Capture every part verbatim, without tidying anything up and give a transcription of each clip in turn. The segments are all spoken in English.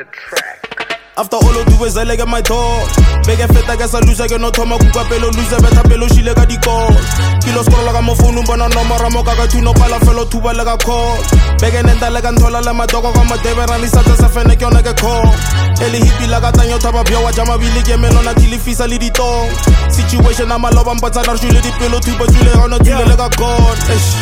the track. After all of do is I like my dog. Beg a fet, I guess I lose again. No Toma Kuka Pelo, lose a better Pelo, she lega di call. Kilos for like a phone, but no more Ramoka to no pala fellow to like a call. Beg and then like Antola, my dog of my Dever and Lisa as a fennec on like a call. Eli hippie like a Tanyo Tababia, Jama Billy Gemelon until he feels a little tongue. Situation I'm a love and but I don't shoot the pillow to but you lay on a deal like a god.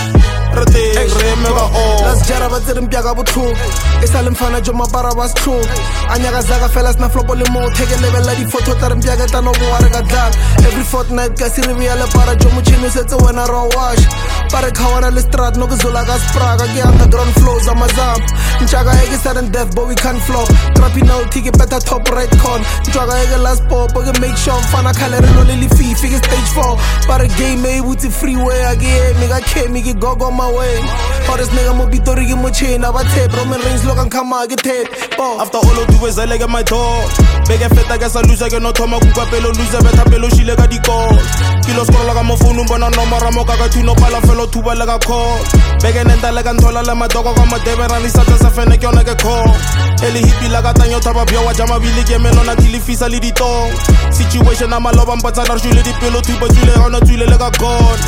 Let's jara batiri mpyaga buthu Isa le mfana jo mapara was true Anyaka zaga fellas na flopo le mo Take a level la di photo tar mpyaga ta no buware ka dal Every fortnight ka siri via le para jo muchini setse wena raw wash Pare kawana le strat no kuzula ka spraga Ki underground flows amazam Mchaka ege sudden death but we can't flop Trappy now tiki better top right con Mchaka ege last pop Oge make sure mfana kalere no lili fee Figure stage four Pare game me wuti freeway Age mega ke migi gogo my way Hottest nigga mo bitori gi mo chain Aba tape Roman Reigns look and come get tape After all of do is I like my dog. Beg a fet, I guess I lose again. No Toma Kuka Pelo, lose a better Pelo, she lega di call. Kilos for like a phone, but no more Ramoka to no pala fellow to like a call. Beg and then like Antola, my dog of my Dever and Lisa as a fennec on like a call. Eli hippie like a Tanyo Tababia, Jama Billy Gemelon until he feels a little tongue. Situation I'm a love and but I don't shoot the pillow to but you lay on a tool like a god.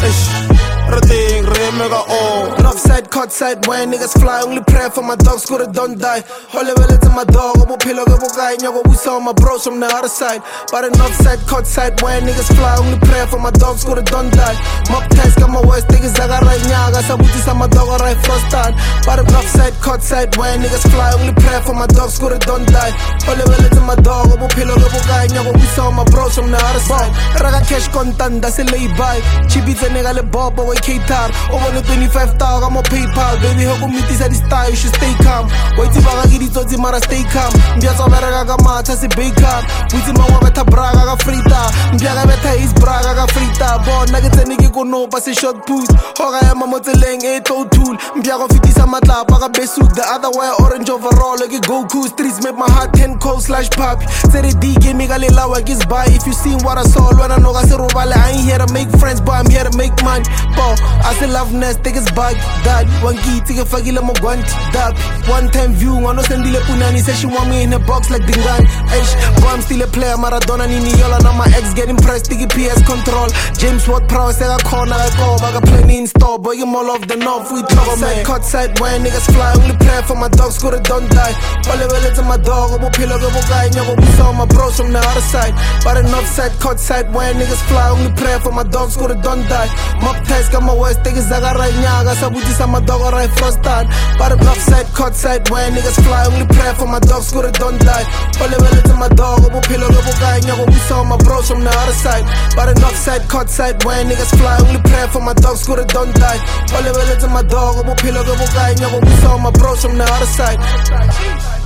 Rating, remega oh. North side, cut side, when niggas fly, only pray for my dogs, go to don't die. Holy well it's my dog, obo pillow, obo guy, nyago we saw my bros from the other side. But the north side, cut side, when niggas fly, only pray for my dogs, go to don't die. Mob ties, got my worst niggas, I got right nyaga, sabuti sa my dog, alright first time. But the north side, cut side, when niggas fly, only pray for my dogs, go to don't die. Holy well it's my dog, obo pillow, obo guy, nyago we saw my bros from the other side. Raga cash content, that's a lay by. Chibits a nigga le bob, away K-Tar. Over the twenty-five thousand, I'm a PayPal. Baby, how come meet this style? You should stay calm. Wait till I get it, so Mara stay calm. Mbiaza vera ga mata se bacon. Wait till my wabeta braga ga frita. Mbiaga beta is braga ga frita. Bon, nugget and nigga go no, pass a short boost. Hoga ya mamoteleng, eight oh tool. Mbiaga fifty sa matla, paga besuk. The other way, orange overall, like a Goku. Streets make my heart ten cold slash pop. Say the D, give me a little like it's by. If you seen what I saw, when I know I said, I ain't here to make friends, but I'm here to make money. Bo, I still love nest, take his bag, dad. One key, take a fagila mo guant, dab. One time view, one no send the punani, say she want me in a box like Dingan. Ish, but I'm still a player, Maradona, Nini, Yola. Now my ex getting pressed, take P S control. James Watt prowess, I got corner, I go, I got plenty in store, boy, you all off the north, we talk, man. Cut side, when niggas fly, only play for my dogs, go to don't die. All the way to my dog, obo pillow, obo guy, nyago, we saw my bros from the other side. But the north side, cut side, when niggas fly, only pray for my dogs, go to don't die. Mob ties, got my worst, take his zaga right nyaga, sabuti sa my dog, alright first time. But the north side, cut side, when niggas fly, only pray for my dogs, go to don't die. All the way to my dog, obo pillow, obo guy, nyago, we saw my bros from the other side. But the north side, cut side, when niggas fly, only pray for my dogs, go to don't die. All the way to my dog, obo pillow, obo guy, nyago, we saw my bros from the other side.